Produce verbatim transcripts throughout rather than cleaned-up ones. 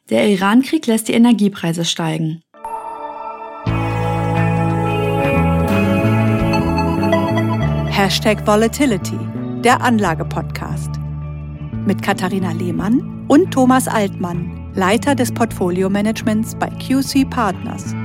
Der Iran-Krieg lässt die Energiepreise steigen. Hashtag Volatility, der Anlage-Podcast. Mit Katharina Lehmann und Thomas Altmann, Leiter des Portfolio-Managements bei Q C Partners.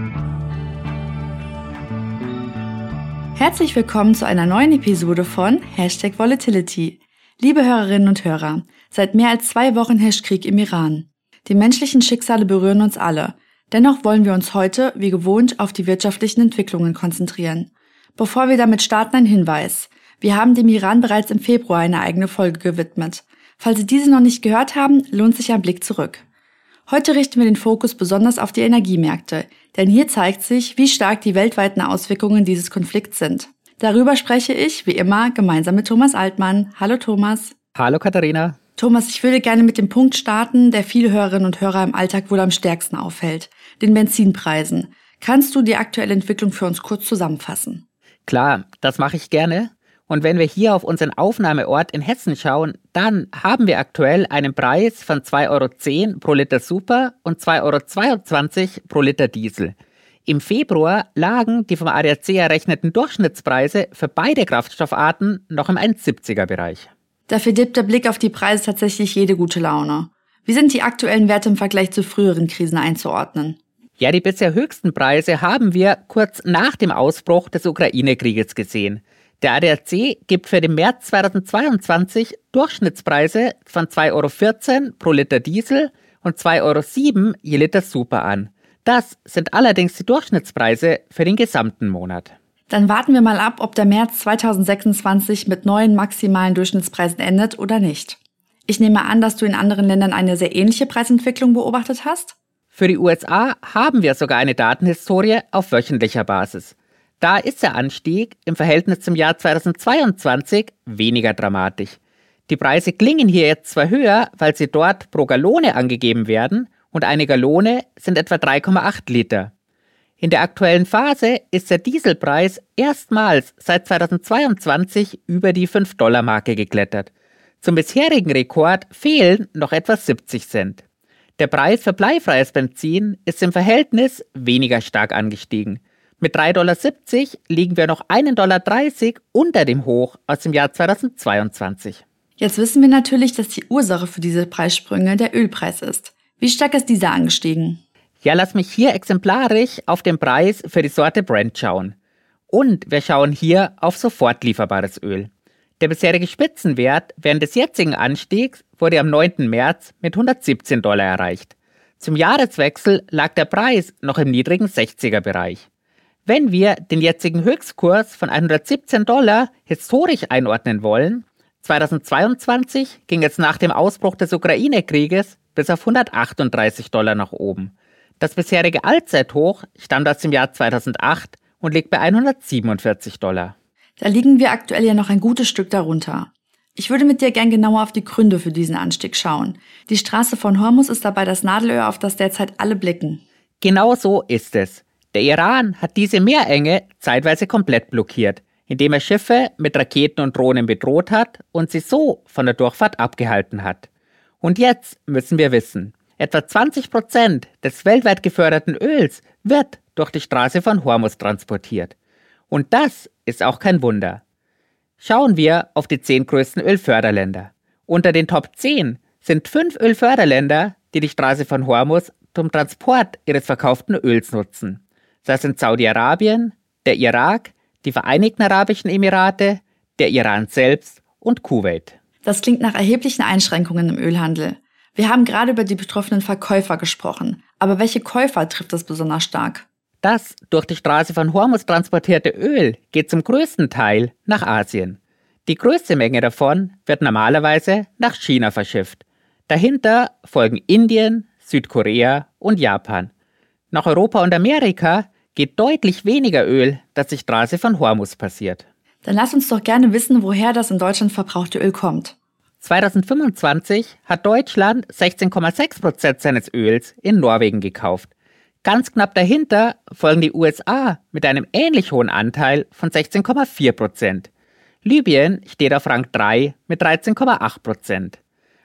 Herzlich willkommen zu einer neuen Episode von Hashtag Volatility. Liebe Hörerinnen und Hörer, seit mehr als zwei Wochen herrscht Krieg im Iran. Die menschlichen Schicksale berühren uns alle. Dennoch wollen wir uns heute, wie gewohnt, auf die wirtschaftlichen Entwicklungen konzentrieren. Bevor wir damit starten, ein Hinweis. Wir haben dem Iran bereits im Februar eine eigene Folge gewidmet. Falls Sie diese noch nicht gehört haben, lohnt sich ein Blick zurück. Heute richten wir den Fokus besonders auf die Energiemärkte, denn hier zeigt sich, wie stark die weltweiten Auswirkungen dieses Konflikts sind. Darüber spreche ich, wie immer, gemeinsam mit Thomas Altmann. Hallo Thomas. Hallo Katharina. Thomas, ich würde gerne mit dem Punkt starten, der viele Hörerinnen und Hörer im Alltag wohl am stärksten auffällt, den Benzinpreisen. Kannst du die aktuelle Entwicklung für uns kurz zusammenfassen? Klar, das mache ich gerne. Und wenn wir hier auf unseren Aufnahmeort in Hessen schauen, dann haben wir aktuell einen Preis von zwei Euro zehn pro Liter Super und zwei Euro zweiundzwanzig pro Liter Diesel. Im Februar lagen die vom A D A C errechneten Durchschnittspreise für beide Kraftstoffarten noch im eins Komma siebziger Bereich. Da verdirbt der Blick auf die Preise tatsächlich jede gute Laune. Wie sind die aktuellen Werte im Vergleich zu früheren Krisen einzuordnen? Ja, die bisher höchsten Preise haben wir kurz nach dem Ausbruch des Ukraine-Krieges gesehen. Der A D A C gibt für den März zweitausendzweiundzwanzig Durchschnittspreise von zwei Euro vierzehn pro Liter Diesel und zwei Euro sieben je Liter Super an. Das sind allerdings die Durchschnittspreise für den gesamten Monat. Dann warten wir mal ab, ob der März zweitausendsechsundzwanzig mit neuen maximalen Durchschnittspreisen endet oder nicht. Ich nehme an, dass du in anderen Ländern eine sehr ähnliche Preisentwicklung beobachtet hast? Für die U S A haben wir sogar eine Datenhistorie auf wöchentlicher Basis. Da ist der Anstieg im Verhältnis zum Jahr zweitausendzweiundzwanzig weniger dramatisch. Die Preise klingen hier jetzt zwar höher, weil sie dort pro Gallone angegeben werden, und eine Gallone sind etwa drei Komma acht Liter. In der aktuellen Phase ist der Dieselpreis erstmals seit zweitausendzweiundzwanzig über die fünf Dollar Marke geklettert. Zum bisherigen Rekord fehlen noch etwa siebzig Cent. Der Preis für bleifreies Benzin ist im Verhältnis weniger stark angestiegen. Mit drei Komma siebzig Dollar liegen wir noch ein Komma dreißig Dollar unter dem Hoch aus dem Jahr zweitausendzweiundzwanzig. Jetzt wissen wir natürlich, dass die Ursache für diese Preissprünge der Ölpreis ist. Wie stark ist dieser angestiegen? Ja, lass mich hier exemplarisch auf den Preis für die Sorte Brent schauen. Und wir schauen hier auf sofort lieferbares Öl. Der bisherige Spitzenwert während des jetzigen Anstiegs wurde am neunten März mit hundertsiebzehn Dollar erreicht. Zum Jahreswechsel lag der Preis noch im niedrigen sechziger Bereich. Wenn wir den jetzigen Höchstkurs von hundertsiebzehn Dollar historisch einordnen wollen, zweitausendzweiundzwanzig ging es nach dem Ausbruch des Ukraine-Krieges bis auf hundertachtunddreißig Dollar nach oben. Das bisherige Allzeithoch stammt aus dem Jahr zweitausendacht und liegt bei hundertsiebenundvierzig Dollar. Da liegen wir aktuell ja noch ein gutes Stück darunter. Ich würde mit dir gern genauer auf die Gründe für diesen Anstieg schauen. Die Straße von Hormuz ist dabei das Nadelöhr, auf das derzeit alle blicken. Genau so ist es. Der Iran hat diese Meerenge zeitweise komplett blockiert, indem er Schiffe mit Raketen und Drohnen bedroht hat und sie so von der Durchfahrt abgehalten hat. Und jetzt müssen wir wissen, etwa zwanzig Prozent des weltweit geförderten Öls wird durch die Straße von Hormuz transportiert. Und das ist auch kein Wunder. Schauen wir auf die zehn größten Ölförderländer. Unter den Top zehn sind fünf Ölförderländer, die die Straße von Hormuz zum Transport ihres verkauften Öls nutzen. Das sind Saudi-Arabien, der Irak, die Vereinigten Arabischen Emirate, der Iran selbst und Kuwait. Das klingt nach erheblichen Einschränkungen im Ölhandel. Wir haben gerade über die betroffenen Verkäufer gesprochen. Aber welche Käufer trifft das besonders stark? Das durch die Straße von Hormuz transportierte Öl geht zum größten Teil nach Asien. Die größte Menge davon wird normalerweise nach China verschifft. Dahinter folgen Indien, Südkorea und Japan. Nach Europa und Amerika geht deutlich weniger Öl, das die Straße von Hormuz passiert. Dann lass uns doch gerne wissen, woher das in Deutschland verbrauchte Öl kommt. zweitausendfünfundzwanzig hat Deutschland sechzehn Komma sechs Prozent seines Öls in Norwegen gekauft. Ganz knapp dahinter folgen die U S A mit einem ähnlich hohen Anteil von sechzehn Komma vier Prozent. Libyen steht auf Rang drei mit dreizehn Komma acht Prozent.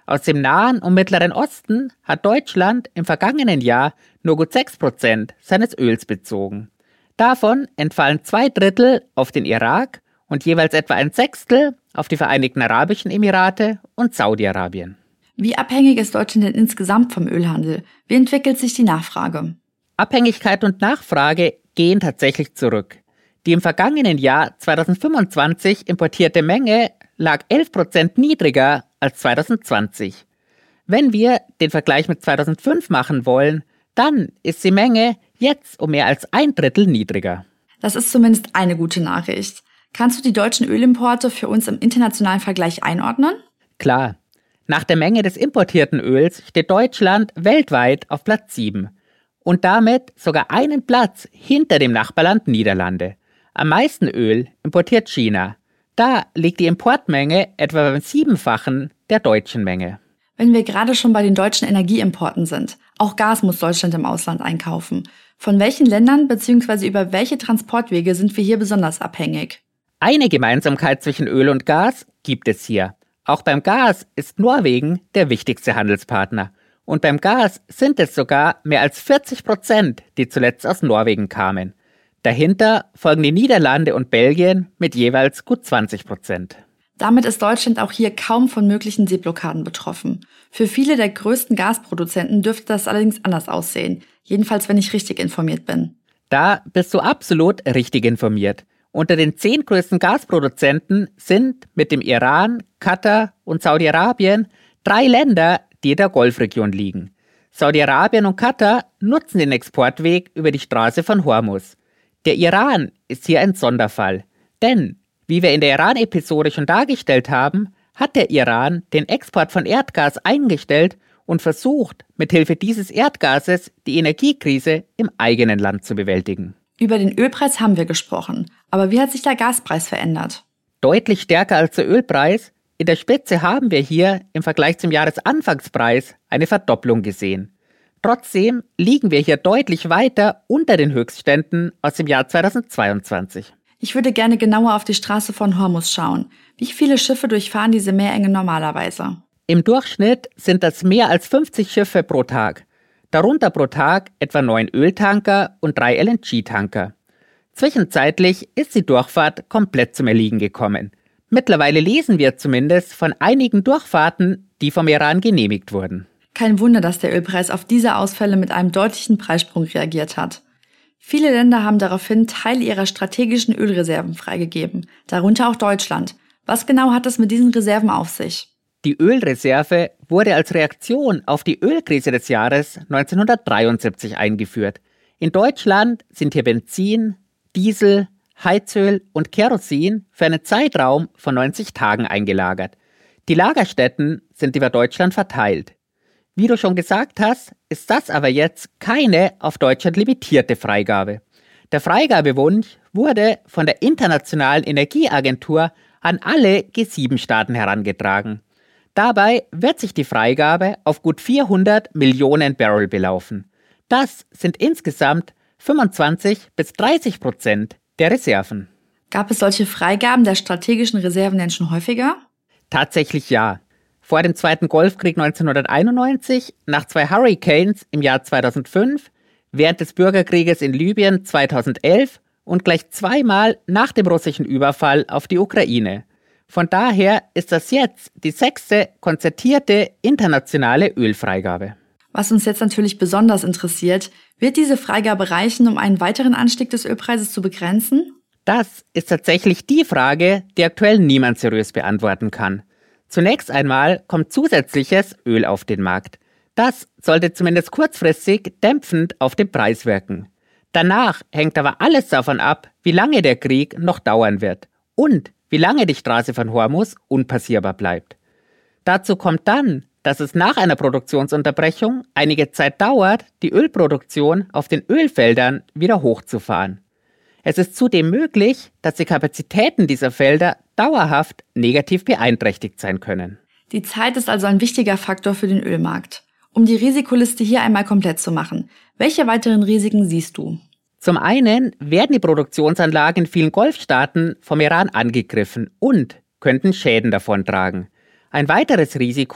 Aus dem Nahen und Mittleren Osten hat Deutschland im vergangenen Jahr nur gut sechs Prozent seines Öls bezogen. Davon entfallen zwei Drittel auf den Irak und jeweils etwa ein Sechstel auf die Vereinigten Arabischen Emirate und Saudi-Arabien. Wie abhängig ist Deutschland denn insgesamt vom Ölhandel? Wie entwickelt sich die Nachfrage? Abhängigkeit und Nachfrage gehen tatsächlich zurück. Die im vergangenen Jahr zweitausendfünfundzwanzig importierte Menge lag elf Prozent niedriger als zweitausendzwanzig. Wenn wir den Vergleich mit zweitausendfünf machen wollen, dann ist die Menge jetzt um mehr als ein Drittel niedriger. Das ist zumindest eine gute Nachricht. Kannst du die deutschen Ölimporte für uns im internationalen Vergleich einordnen? Klar. Nach der Menge des importierten Öls steht Deutschland weltweit auf Platz sieben und damit sogar einen Platz hinter dem Nachbarland Niederlande. Am meisten Öl importiert China. Da liegt die Importmenge etwa beim Siebenfachen der deutschen Menge. Wenn wir gerade schon bei den deutschen Energieimporten sind, auch Gas muss Deutschland im Ausland einkaufen. Von welchen Ländern bzw. über welche Transportwege sind wir hier besonders abhängig? Eine Gemeinsamkeit zwischen Öl und Gas gibt es hier. Auch beim Gas ist Norwegen der wichtigste Handelspartner. Und beim Gas sind es sogar mehr als vierzig Prozent, die zuletzt aus Norwegen kamen. Dahinter folgen die Niederlande und Belgien mit jeweils gut zwanzig Prozent. Damit ist Deutschland auch hier kaum von möglichen Seeblockaden betroffen. Für viele der größten Gasproduzenten dürfte das allerdings anders aussehen. Jedenfalls, wenn ich richtig informiert bin. Da bist du absolut richtig informiert. Unter den zehn größten Gasproduzenten sind mit dem Iran, Katar und Saudi-Arabien drei Länder, die in der Golfregion liegen. Saudi-Arabien und Katar nutzen den Exportweg über die Straße von Hormuz. Der Iran ist hier ein Sonderfall, denn, wie wir in der Iran-Episode schon dargestellt haben, hat der Iran den Export von Erdgas eingestellt und versucht, mithilfe dieses Erdgases die Energiekrise im eigenen Land zu bewältigen. Über den Ölpreis haben wir gesprochen, aber wie hat sich der Gaspreis verändert? Deutlich stärker als der Ölpreis. In der Spitze haben wir hier im Vergleich zum Jahresanfangspreis eine Verdopplung gesehen. Trotzdem liegen wir hier deutlich weiter unter den Höchstständen aus dem Jahr zweitausendzweiundzwanzig. Ich würde gerne genauer auf die Straße von Hormuz schauen. Wie viele Schiffe durchfahren diese Meerenge normalerweise? Im Durchschnitt sind das mehr als fünfzig Schiffe pro Tag. Darunter pro Tag etwa neun Öltanker und drei L N G-Tanker. Zwischenzeitlich ist die Durchfahrt komplett zum Erliegen gekommen. Mittlerweile lesen wir zumindest von einigen Durchfahrten, die vom Iran genehmigt wurden. Kein Wunder, dass der Ölpreis auf diese Ausfälle mit einem deutlichen Preissprung reagiert hat. Viele Länder haben daraufhin Teile ihrer strategischen Ölreserven freigegeben, darunter auch Deutschland. Was genau hat es mit diesen Reserven auf sich? Die Ölreserve wurde als Reaktion auf die Ölkrise des Jahres neunzehnhundertdreiundsiebzig eingeführt. In Deutschland sind hier Benzin, Diesel, Heizöl und Kerosin für einen Zeitraum von neunzig Tagen eingelagert. Die Lagerstätten sind über Deutschland verteilt. Wie du schon gesagt hast, ist das aber jetzt keine auf Deutschland limitierte Freigabe. Der Freigabewunsch wurde von der Internationalen Energieagentur an alle G sieben Staaten herangetragen. Dabei wird sich die Freigabe auf gut vierhundert Millionen Barrel belaufen. Das sind insgesamt fünfundzwanzig bis dreißig Prozent der Reserven. Gab es solche Freigaben der strategischen Reserven denn schon häufiger? Tatsächlich ja. Vor dem Zweiten Golfkrieg neunzehnhunderteinundneunzig, nach zwei Hurricanes im Jahr zweitausendfünf, während des Bürgerkrieges in Libyen zweitausendelf und gleich zweimal nach dem russischen Überfall auf die Ukraine. Von daher ist das jetzt die sechste konzertierte internationale Ölfreigabe. Was uns jetzt natürlich besonders interessiert, wird diese Freigabe reichen, um einen weiteren Anstieg des Ölpreises zu begrenzen? Das ist tatsächlich die Frage, die aktuell niemand seriös beantworten kann. Zunächst einmal kommt zusätzliches Öl auf den Markt. Das sollte zumindest kurzfristig dämpfend auf den Preis wirken. Danach hängt aber alles davon ab, wie lange der Krieg noch dauern wird und wie lange die Straße von Hormuz unpassierbar bleibt. Dazu kommt dann, dass es nach einer Produktionsunterbrechung einige Zeit dauert, die Ölproduktion auf den Ölfeldern wieder hochzufahren. Es ist zudem möglich, dass die Kapazitäten dieser Felder dauerhaft negativ beeinträchtigt sein können. Die Zeit ist also ein wichtiger Faktor für den Ölmarkt. Um die Risikoliste hier einmal komplett zu machen, welche weiteren Risiken siehst du? Zum einen werden die Produktionsanlagen in vielen Golfstaaten vom Iran angegriffen und könnten Schäden davontragen. Ein weiteres Risiko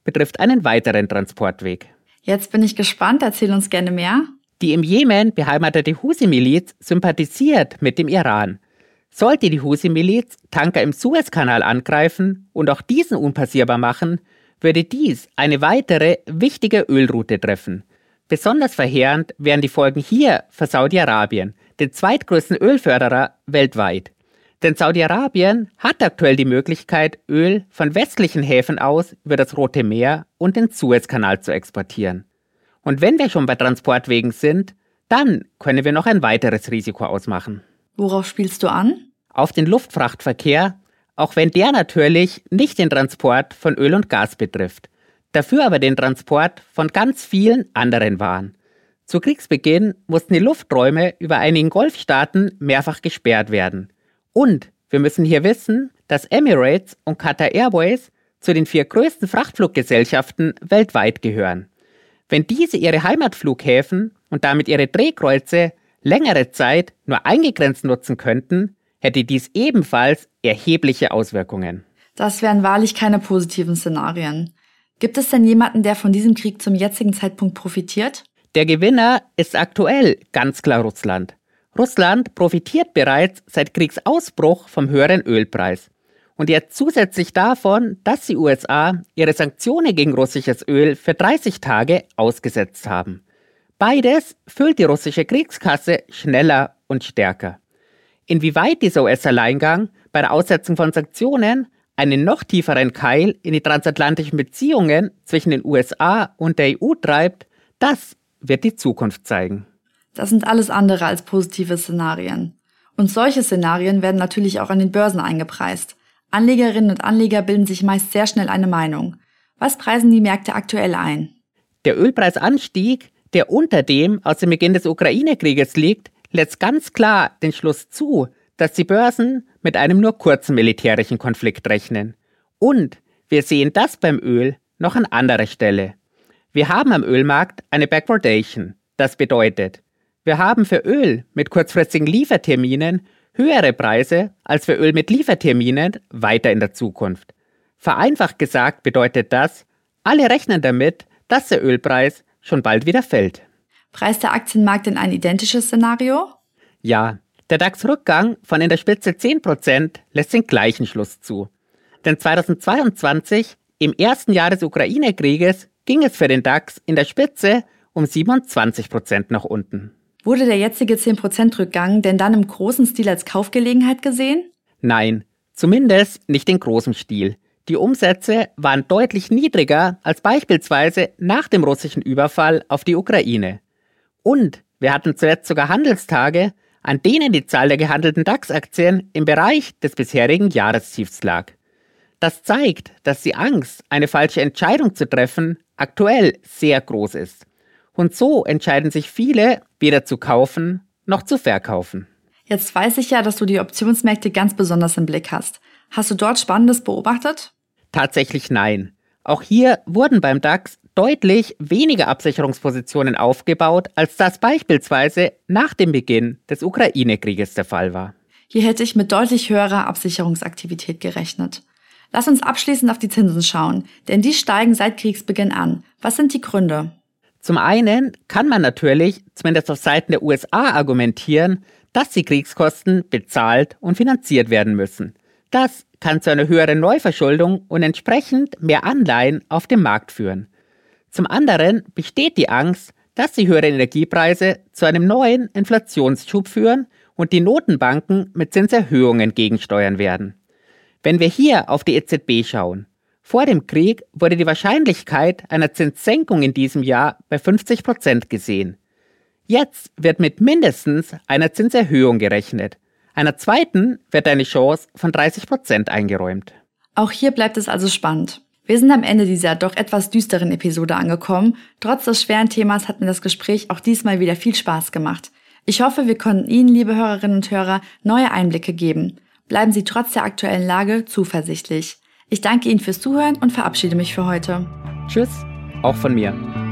betrifft einen weiteren Transportweg. Jetzt bin ich gespannt, erzähl uns gerne mehr. Die im Jemen beheimatete Husi-Miliz sympathisiert mit dem Iran. Sollte die Husi-Miliz Tanker im Suezkanal angreifen und auch diesen unpassierbar machen, würde dies eine weitere wichtige Ölroute treffen. Besonders verheerend wären die Folgen hier für Saudi-Arabien, den zweitgrößten Ölförderer weltweit. Denn Saudi-Arabien hat aktuell die Möglichkeit, Öl von westlichen Häfen aus über das Rote Meer und den Suezkanal zu exportieren. Und wenn wir schon bei Transportwegen sind, dann können wir noch ein weiteres Risiko ausmachen. Worauf spielst du an? Auf den Luftfrachtverkehr, auch wenn der natürlich nicht den Transport von Öl und Gas betrifft, dafür aber den Transport von ganz vielen anderen Waren. Zu Kriegsbeginn mussten die Lufträume über einigen Golfstaaten mehrfach gesperrt werden. Und wir müssen hier wissen, dass Emirates und Qatar Airways zu den vier größten Frachtfluggesellschaften weltweit gehören. Wenn diese ihre Heimatflughäfen und damit ihre Drehkreuze längere Zeit nur eingegrenzt nutzen könnten, hätte dies ebenfalls erhebliche Auswirkungen. Das wären wahrlich keine positiven Szenarien. Gibt es denn jemanden, der von diesem Krieg zum jetzigen Zeitpunkt profitiert? Der Gewinner ist aktuell ganz klar Russland. Russland profitiert bereits seit Kriegsausbruch vom höheren Ölpreis. Und jetzt zusätzlich davon, dass die U S A ihre Sanktionen gegen russisches Öl für dreißig Tage ausgesetzt haben. Beides füllt die russische Kriegskasse schneller und stärker. Inwieweit dieser U S-Alleingang bei der Aussetzung von Sanktionen einen noch tieferen Keil in die transatlantischen Beziehungen zwischen den U S A und der E U treibt, das wird die Zukunft zeigen. Das sind alles andere als positive Szenarien. Und solche Szenarien werden natürlich auch an den Börsen eingepreist. Anlegerinnen und Anleger bilden sich meist sehr schnell eine Meinung. Was preisen die Märkte aktuell ein? Der Ölpreisanstieg, der unter dem aus dem Beginn des Ukraine-Krieges liegt, lässt ganz klar den Schluss zu, dass die Börsen mit einem nur kurzen militärischen Konflikt rechnen. Und wir sehen das beim Öl noch an anderer Stelle. Wir haben am Ölmarkt eine Backwardation. Das bedeutet, wir haben für Öl mit kurzfristigen Lieferterminen höhere Preise als für Öl mit Lieferterminen weiter in der Zukunft. Vereinfacht gesagt bedeutet das, alle rechnen damit, dass der Ölpreis schon bald wieder fällt. Preist der Aktienmarkt in ein identisches Szenario? Ja, der DAX-Rückgang von in der Spitze zehn Prozent lässt den gleichen Schluss zu. Denn zweitausendzweiundzwanzig, im ersten Jahr des Ukraine-Krieges, ging es für den DAX in der Spitze um siebenundzwanzig Prozent nach unten. Wurde der jetzige zehn Prozent Rückgang denn dann im großen Stil als Kaufgelegenheit gesehen? Nein, zumindest nicht in großem Stil. Die Umsätze waren deutlich niedriger als beispielsweise nach dem russischen Überfall auf die Ukraine. Und wir hatten zuletzt sogar Handelstage, an denen die Zahl der gehandelten DAX-Aktien im Bereich des bisherigen Jahrestiefs lag. Das zeigt, dass die Angst, eine falsche Entscheidung zu treffen, aktuell sehr groß ist. Und so entscheiden sich viele, weder zu kaufen noch zu verkaufen. Jetzt weiß ich ja, dass du die Optionsmärkte ganz besonders im Blick hast. Hast du dort Spannendes beobachtet? Tatsächlich nein. Auch hier wurden beim DAX deutlich weniger Absicherungspositionen aufgebaut, als das beispielsweise nach dem Beginn des Ukraine-Krieges der Fall war. Hier hätte ich mit deutlich höherer Absicherungsaktivität gerechnet. Lass uns abschließend auf die Zinsen schauen, denn die steigen seit Kriegsbeginn an. Was sind die Gründe? Zum einen kann man natürlich, zumindest auf Seiten der U S A, argumentieren, dass die Kriegskosten bezahlt und finanziert werden müssen. Das kann zu einer höheren Neuverschuldung und entsprechend mehr Anleihen auf dem Markt führen. Zum anderen besteht die Angst, dass die höheren Energiepreise zu einem neuen Inflationsschub führen und die Notenbanken mit Zinserhöhungen gegensteuern werden. Wenn wir hier auf die E Z B schauen, vor dem Krieg wurde die Wahrscheinlichkeit einer Zinssenkung in diesem Jahr bei fünfzig Prozent gesehen. Jetzt wird mit mindestens einer Zinserhöhung gerechnet. Einer zweiten wird eine Chance von dreißig Prozent eingeräumt. Auch hier bleibt es also spannend. Wir sind am Ende dieser doch etwas düsteren Episode angekommen. Trotz des schweren Themas hat mir das Gespräch auch diesmal wieder viel Spaß gemacht. Ich hoffe, wir konnten Ihnen, liebe Hörerinnen und Hörer, neue Einblicke geben. Bleiben Sie trotz der aktuellen Lage zuversichtlich. Ich danke Ihnen fürs Zuhören und verabschiede mich für heute. Tschüss, auch von mir.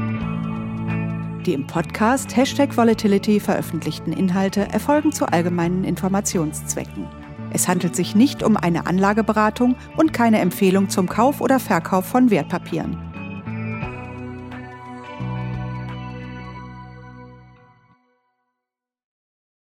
Die im Podcast Hashtag Volatility veröffentlichten Inhalte erfolgen zu allgemeinen Informationszwecken. Es handelt sich nicht um eine Anlageberatung und keine Empfehlung zum Kauf oder Verkauf von Wertpapieren.